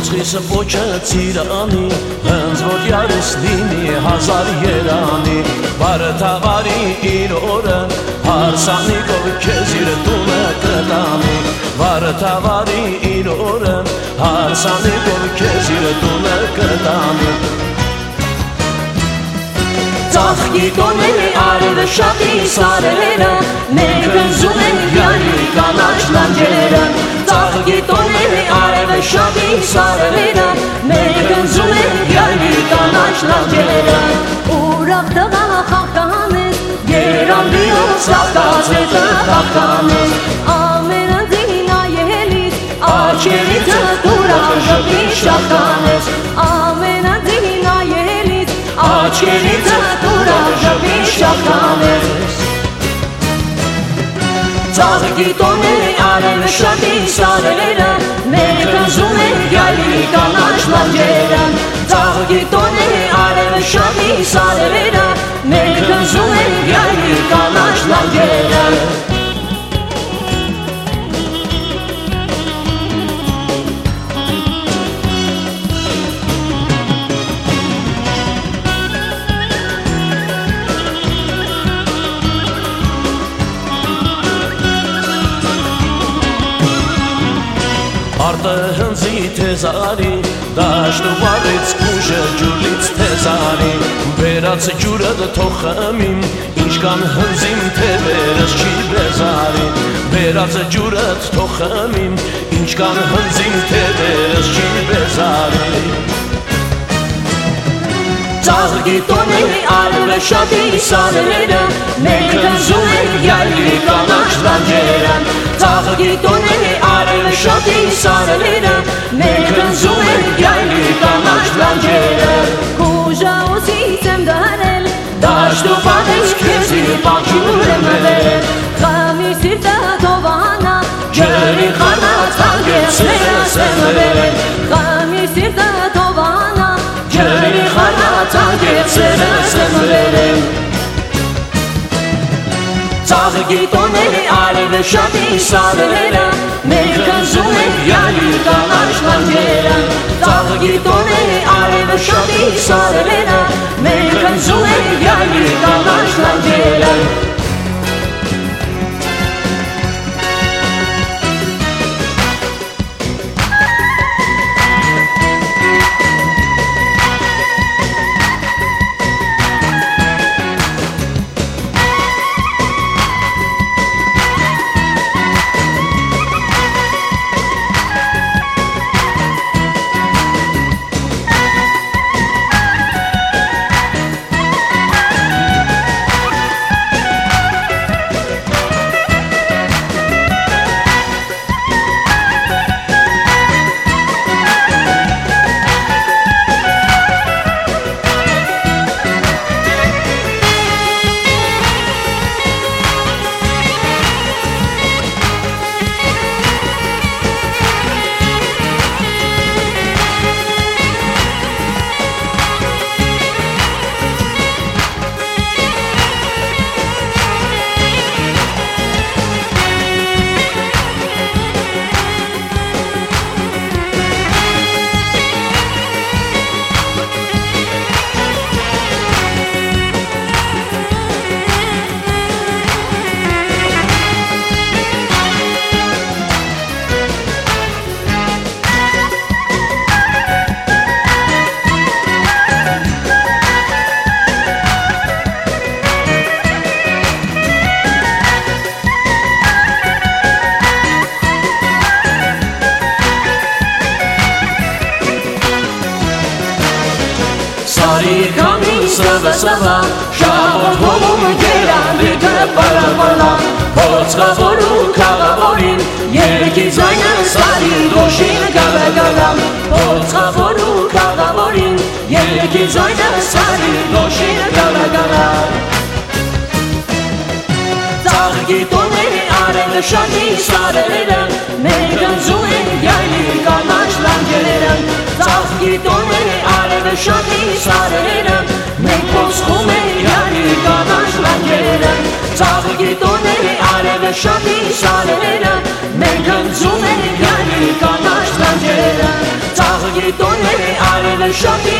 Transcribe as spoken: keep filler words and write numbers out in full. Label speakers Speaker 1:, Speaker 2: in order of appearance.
Speaker 1: Ոսկիս պոչը ծիրանի, հենց որ յարս լինի հազար երանի, բարը թաղարի իր օրը, հարսանիկով քեզ իր տունը կտանի, բարը թաղարի իր օրը, հարսանիկով քեզ իր տունը կտանի։ Ծաղկիտոների արևը շատի սարերը, մենք ընձում ենք յալի կանաչ լանջերը, ծաղկիտոների արևը շատի սարերը, մենք ընձում ենք յալի կանաչ լանջերը, ուրախ տղա խաղկանես, երանդիով սաղկացրեց խաղկանես, ամենադին այելից, աչերիցը տուրան ժպի շաղկանես, ամենադին այելից, աչերիցը տուրան ժպի շաղկանես։ Ծաղկիտոների արևը շատի սարերը, մենք ընձում ենք յալի կանաչ լանջերը, ծաղկիտոների արևը շատի սարերը, մենք ընձում ենք յալի կանաչ լանջերը։ Արտը հնձի թեզարի, դաշտու վարից կուժը ջուրլից թեզարի, բերած ջուրը թող խմին, ինչքան հնձին թևերս չի բեզարի, բերած ջուրը թող խմին, ինչքան հնձին թևերս չի բեզարի։ Ծաղկիտոների արևը շատի սարերը, մենք ընձում ենք յալի կանաչ լանջերը, ծաղկիտոների արևը շատի սարերը, մենք ընձում ենք յալի կանաչ լանջերը։ Կուժաոսից եմ դարել, դաշտու պատից քեզի պանջուր եմ վերել, խմի սիրտը թովանա, ջրի խառնած հանգեցներս եմ վերել, խմի սիրտը թովանա, ջրի խառնած հանգեցներս եմ վերել։ Ծաղկիտոների արևը շատի սարերը, մենք ընձում ենք յալի կանաչ լանջերը, ծաղկիտոների արևը շատի սարերը, մենք ընձում ենք յալի կանաչ լանջերը։ Սարիկանի սվը սվա, շաղոր հովում գերանիքը պարապալա, փոցխավոր ու կաղավորին, երկի ձայնը սարի դոշին գավագալամ, փոցխավոր ու կաղավորին, երկի ձայնը սարի դոշին գավագալամ։ Ծաղկիտոների արևը շատի սարերը, մենք ընձում ենք յալի կանաչ լանջերը, ծաղկիտոների արևը շատի սարերը, մենք ոսկում ենք յալի կանաչ լանջերը, ծաղկիտոների արևը շատի սարերը, մենք ընձում ենք յալի կանաչ լանջերը, ծաղկիտոների
Speaker 2: դոնե արևը շատի